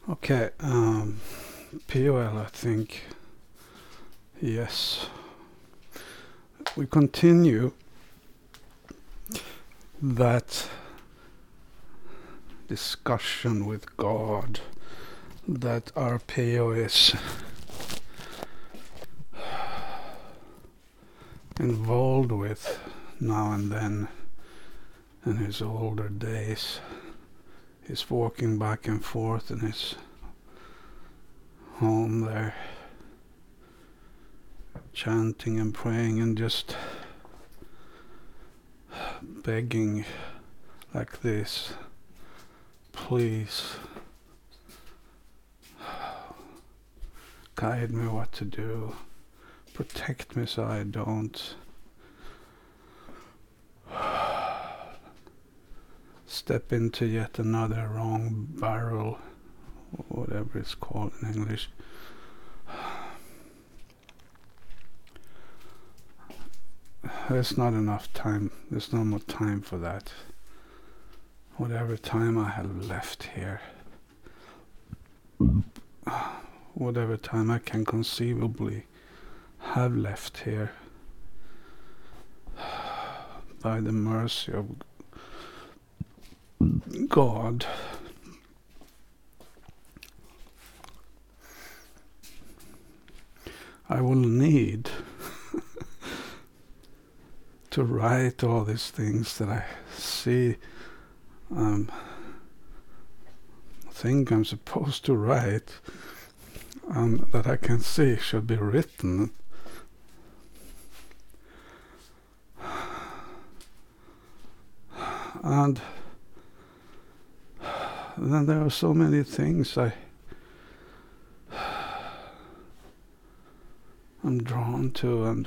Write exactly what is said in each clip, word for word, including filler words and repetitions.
Okay, um, P O L, I think. Yes. We continue that discussion with God that Arpeo is involved with now and then in his older days. He's walking back and forth in his home there, chanting and praying and just begging like this, please guide me what to do, protect me so I don't step into yet another wrong barrel, or whatever it's called in English. There's not enough time, there's no more time for that. Whatever time I have left here, whatever time I can conceivably have left here, by the mercy of God, I will need to write all these things that I see, um, think I'm supposed to write, and that I can see should be written. And then there are so many things I I'm drawn to, and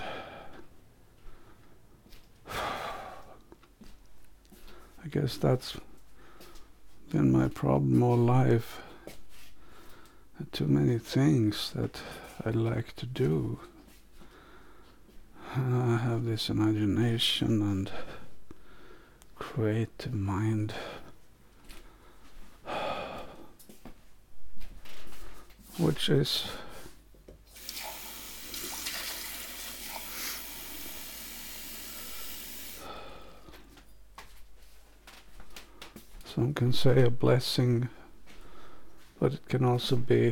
I guess that's been my problem all life. Too many things that I like to do. And I have this imagination and creative mind. Which is some can say a blessing, but it can also be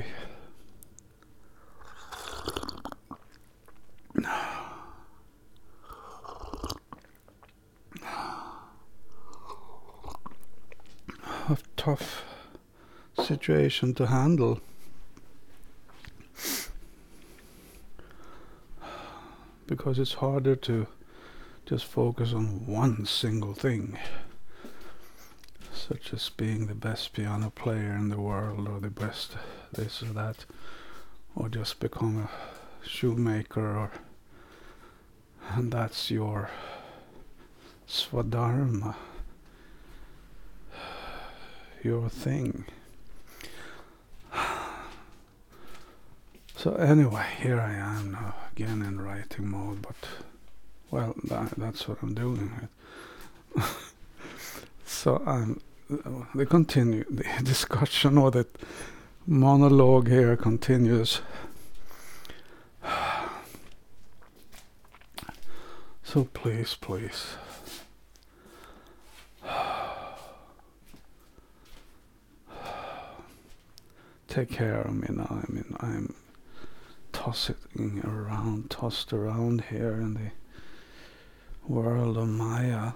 a tough situation to handle. Because it's harder to just focus on one single thing, such as being the best piano player in the world, or the best this or that, or just become a shoemaker, or and that's your swadharma, your thing. So anyway, here I am now again in writing mode, but well, that, that's what I'm doing. Right? So I'm the continue the discussion, or the monologue here continues. So please, please, take care of me now. I mean, I'm tossing around, tossed around here in the world of Maya,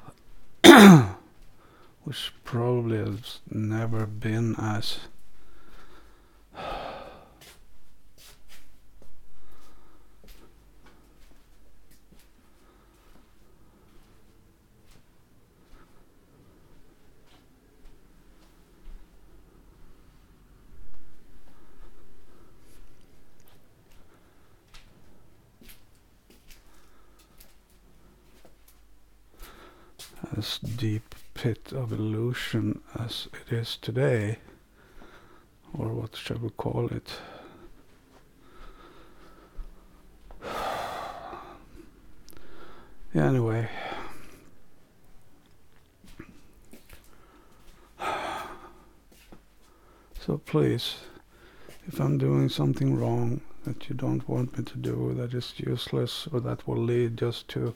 which probably has never been as as deep pit of illusion as it is today, or what shall we call it? Yeah, anyway. So please, if I'm doing something wrong that you don't want me to do, that is useless, or that will lead just to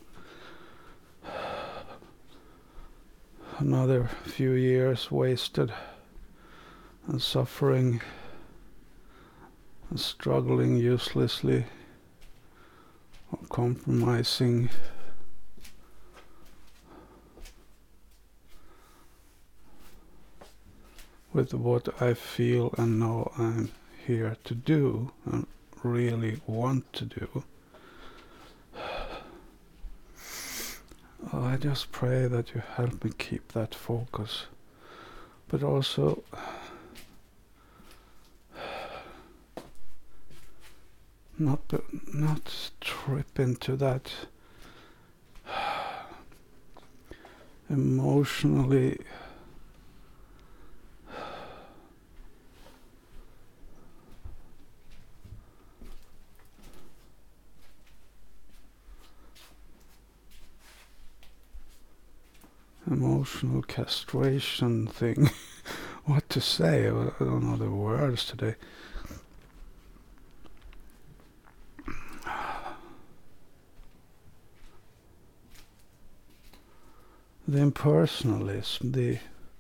another few years wasted and suffering and struggling uselessly or compromising with what I feel and know I'm here to do and really want to do. Oh, I just pray that you help me keep that focus, but also not be, not trip into that emotionally emotional castration thing. What to say? I don't know the words today. The impersonalism, the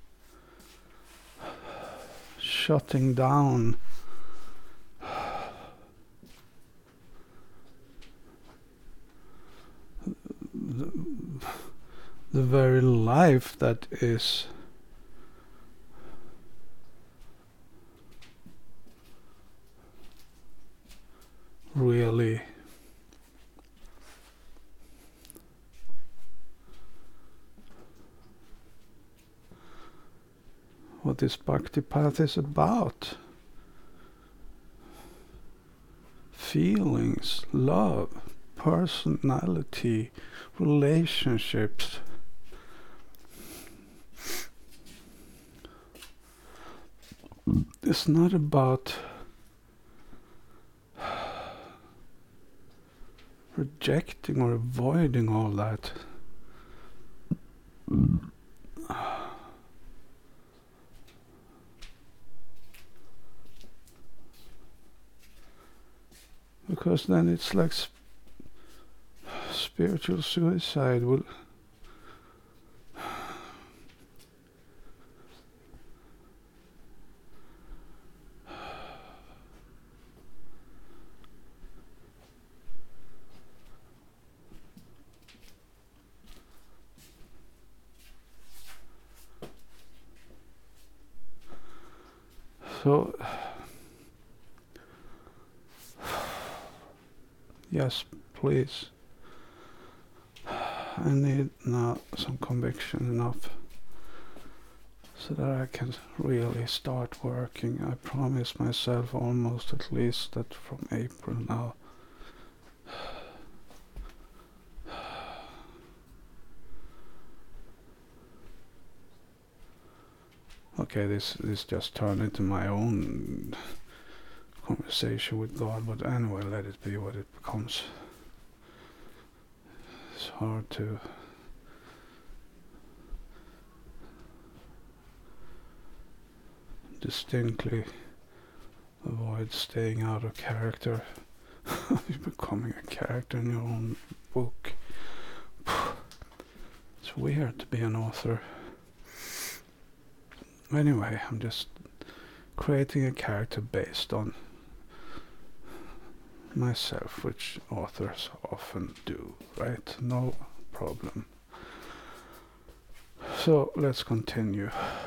shutting down the, the very life that is really what this Bhakti path is about. Feelings, love, personality, relationships. It's not about rejecting or avoiding all that. Because then it's like sp- spiritual suicide will so yes, please. I need now some conviction enough so that I can really start working. I promise myself almost at least that from April now okay, this this just turned into my own conversation with God, but anyway, let it be what it becomes. It's hard to distinctly avoid staying out of character. You're becoming a character in your own book. It's weird to be an author. Anyway, I'm just creating a character based on myself, which authors often do, right? No problem. So let's continue.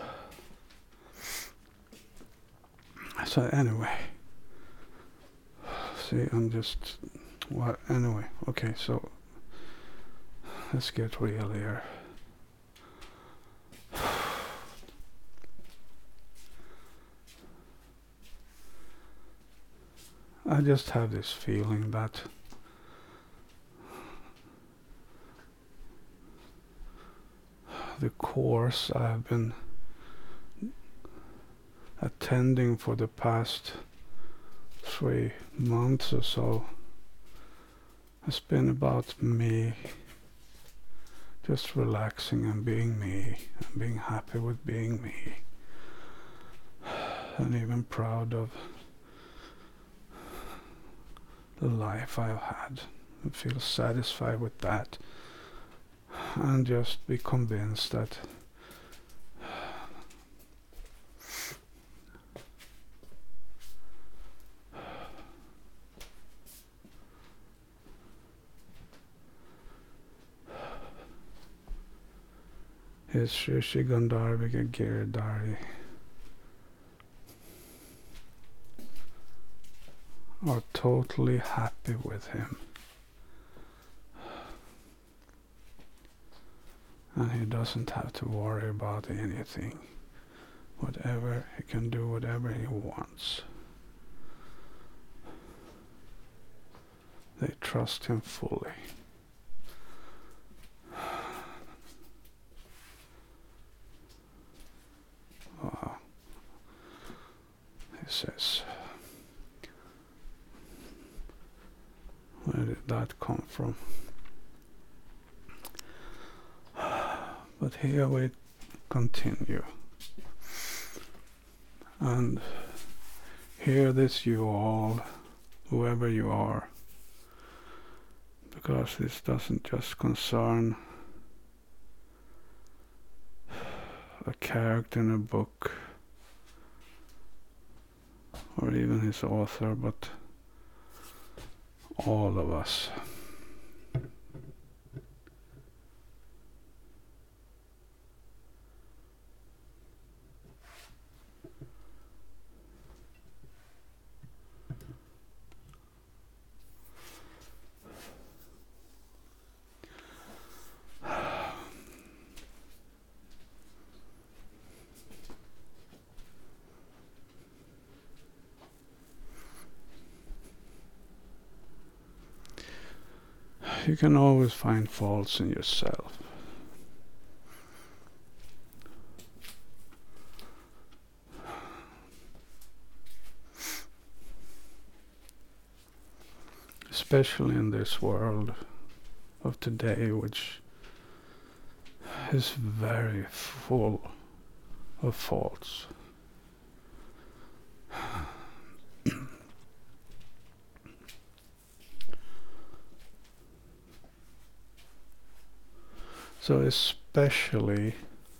So anyway, see, I'm just, well, anyway, okay, so let's get real here. I just have this feeling that the course I've been attending for the past three months or so has been about me just relaxing and being me and being happy with being me and even proud of the life I've had and feel satisfied with that, and just be convinced that His Shri Gandharvika Giridhari are totally happy with him, and he doesn't have to worry about anything. Whatever, he can do whatever he wants. They trust him fully. Wow. He says, where did that come from? But here we continue. And hear this, you all, whoever you are, because this doesn't just concern a character in a book or even his author, but all of us. You can always find faults in yourself. Especially in this world of today, which is very full of faults. So especially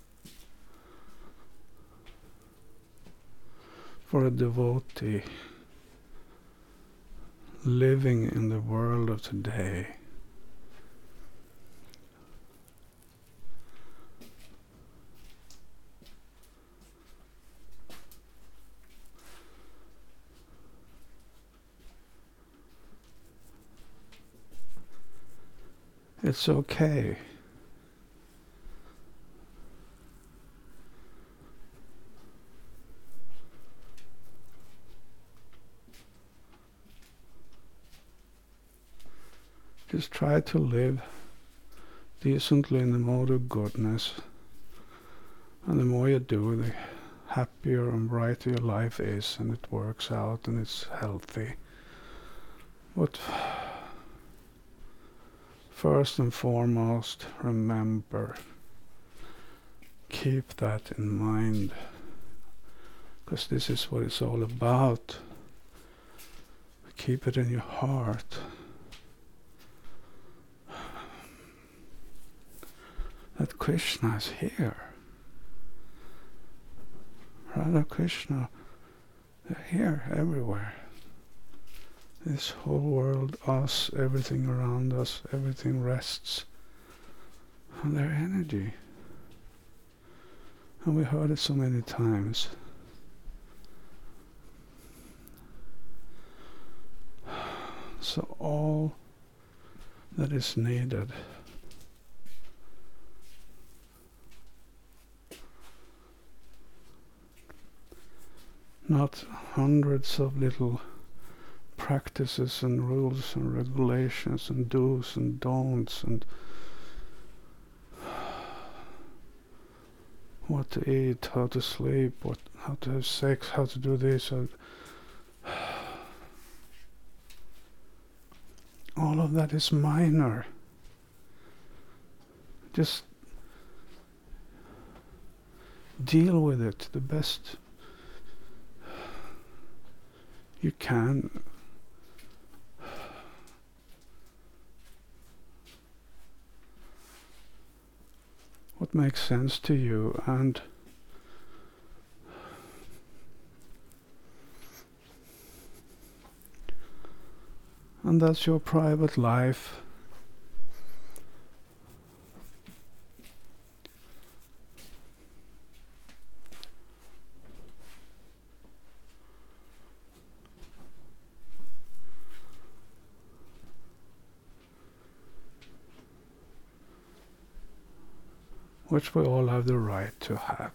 for a devotee living in the world of today, it's okay. Just try to live decently in the mode of goodness, and the more you do, the happier and brighter your life is, and it works out and it's healthy. But first and foremost, remember, keep that in mind, because this is what it's all about. Keep it in your heart. That Krishna is here. Radha Krishna, they're here everywhere. This whole world, us, everything around us, everything rests on their energy. And we heard it so many times. So all that is needed not hundreds of little practices and rules and regulations and do's and don'ts and what to eat, how to sleep, what, how to have sex, how to do this. How all of that is minor. Just deal with it the best you can. makes sense to you, and and that's your private life. Which we all have the right to have.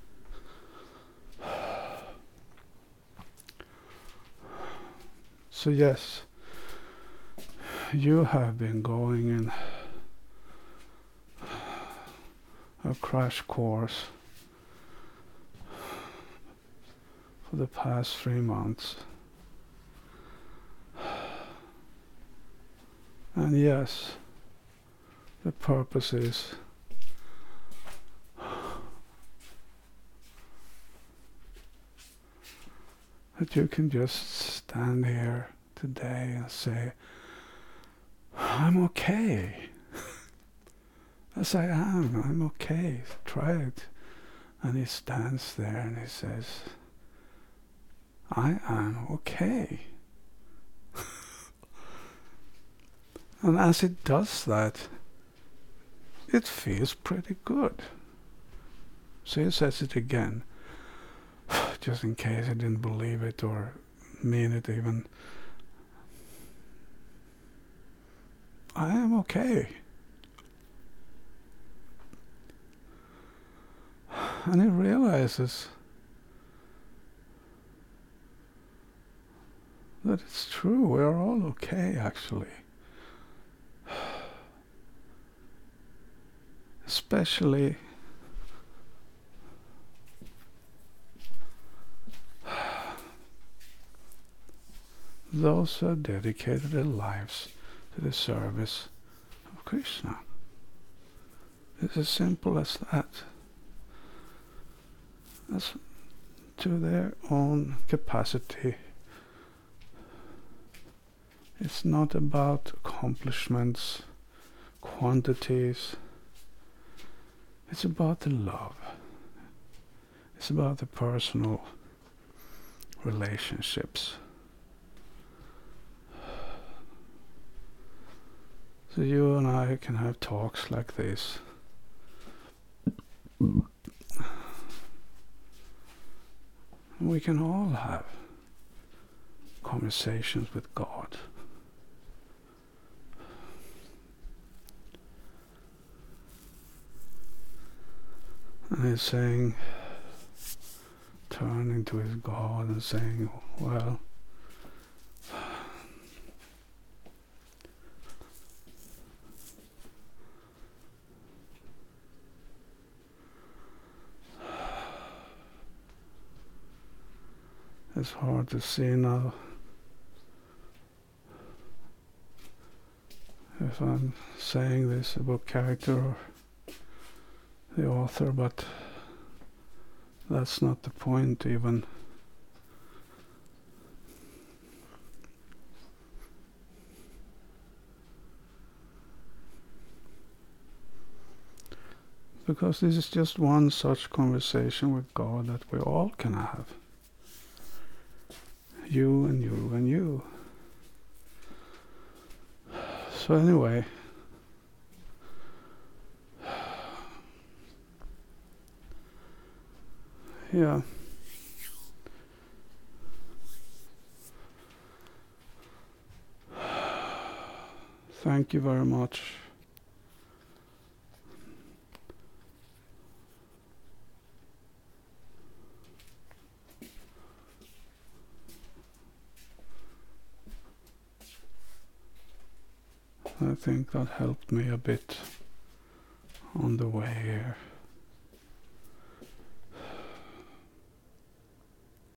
So yes, you have been going in a crash course for the past three months. And yes, the purpose is that you can just stand here today and say, I'm okay. As I am, I'm okay. Try it. And he stands there and he says, I am okay. And as it does that, it feels pretty good. So he says it again, just in case I didn't believe it or mean it even. I am okay. And he realizes that it's true, we are all okay actually. Especially those who have dedicated their lives to the service of Krishna. It's as simple as that. As to their own capacity. It's not about accomplishments, quantities. It's about the love. It's about the personal relationships. So you and I can have talks like this. We can all have conversations with God. And he's saying, turning to his God and saying, well, it's hard to see now if I'm saying this about character or the author, but that's not the point even. Because this is just one such conversation with God that we all can have. You and you and you. So anyway, yeah. Thank you very much. I think that helped me a bit on the way here.